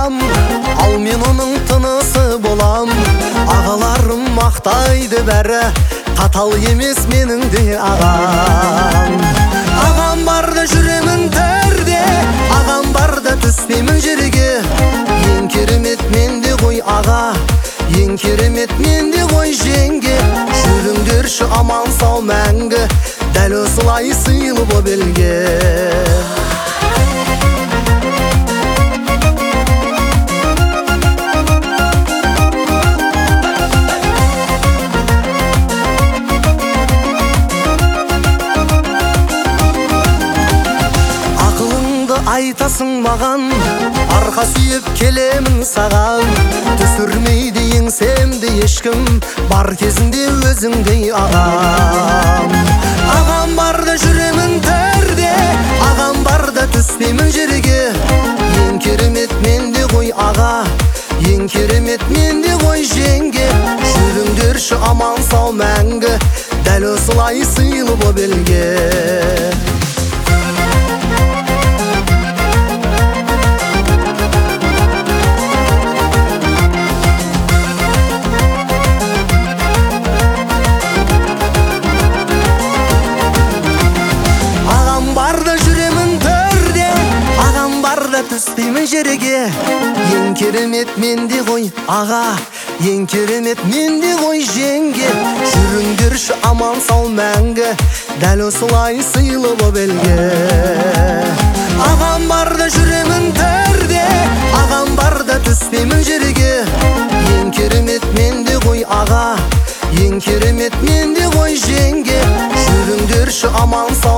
ағам, ал мен оның тынысы болам. Ағаларым мақтайды бәрі, қатал емес менің де ағам. Ағам барда жүремін төрде, ағам барда түспеймін жерге. Ең керемет менде ғой аға, ең керемет менде ғой жеңге. Жүріңдерші аман сау мәңгі, дәл осылай сыйлы боп елге. Айтасың маған, арқа сүйеп келемін саған. Түсірмейді еңсемді ешкім, бар кезінде өзіңдей ағам. Ағам барда жүремін төрде, ағам барда түспеймін жерге. Ең керемет менде ғой аға, ең керемет менде ғой жеңге. Жүріңдерші аман сау мәңгі, дәл осылай сыйлы боп елге. Түспеймін жерге, ең керемет менде ғой аға, ең керемет менде ғой жеңге. Жүріңдерші аман сау мәңгі, дәл осылай сыйлы боп елге. Ағам барда жүремін төрде, ағам барда түспеймін жерге. Ең керемет менде ғой аға, ең керемет менде ғой жеңге. Жүріңдерші аман сау